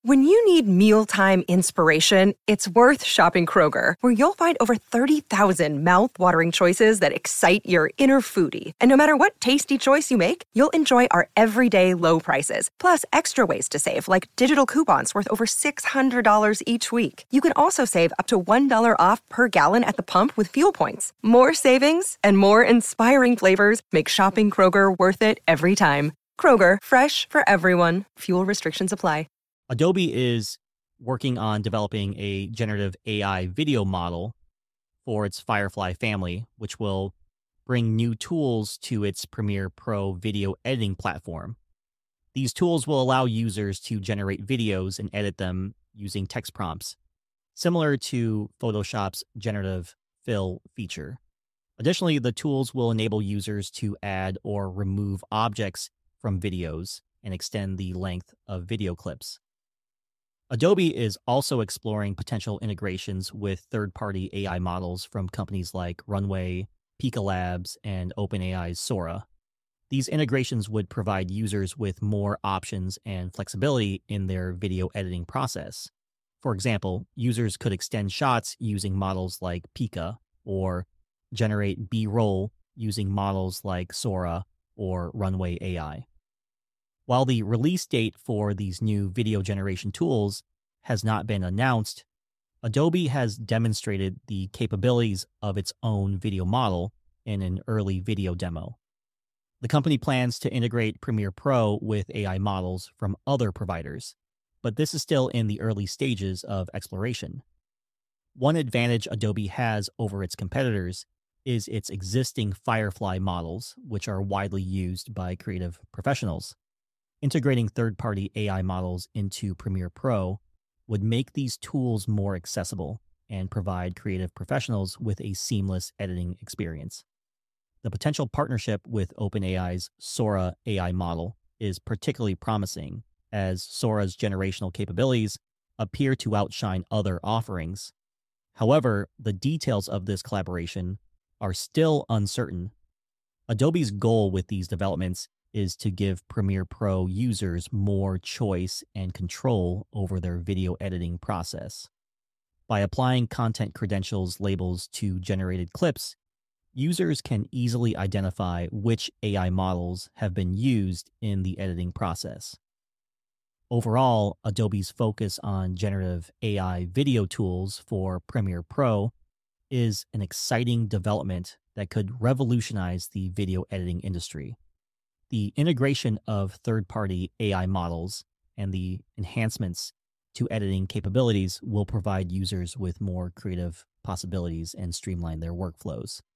When you need mealtime inspiration, it's worth shopping Kroger, where you'll find over 30,000 mouth-watering choices that excite your inner foodie. And no matter what tasty choice you make, you'll enjoy our everyday low prices, plus extra ways to save, like digital coupons worth over $600 each week. You can also save up to $1 off per gallon at the pump with fuel points. More savings and more inspiring flavors make shopping Kroger worth it every time. Kroger, fresh for everyone. Fuel restrictions apply. Adobe is working on developing a generative AI video model for its Firefly family, which will bring new tools to its Premiere Pro video editing platform. These tools will allow users to generate videos and edit them using text prompts, similar to Photoshop's generative fill feature. Additionally, the tools will enable users to add or remove objects from videos and extend the length of video clips. Adobe is also exploring potential integrations with third-party AI models from companies like Runway, Pika Labs, and OpenAI's Sora. These integrations would provide users with more options and flexibility in their video editing process. For example, users could extend shots using models like Pika, or generate B-roll using models like Sora or Runway AI. While the release date for these new video generation tools has not been announced, Adobe has demonstrated the capabilities of its own video model in an early video demo. The company plans to integrate Premiere Pro with AI models from other providers, but this is still in the early stages of exploration. One advantage Adobe has over its competitors is its existing Firefly models, which are widely used by creative professionals. Integrating third-party AI models into Premiere Pro would make these tools more accessible and provide creative professionals with a seamless editing experience. The potential partnership with OpenAI's Sora AI model is particularly promising, as Sora's generational capabilities appear to outshine other offerings. However, the details of this collaboration are still uncertain. Adobe's goal with these developments is to give Premiere Pro users more choice and control over their video editing process. By applying content credentials labels to generated clips, users can easily identify which AI models have been used in the editing process. Overall, Adobe's focus on generative AI video tools for Premiere Pro is an exciting development that could revolutionize the video editing industry. The integration of third-party AI models and the enhancements to editing capabilities will provide users with more creative possibilities and streamline their workflows.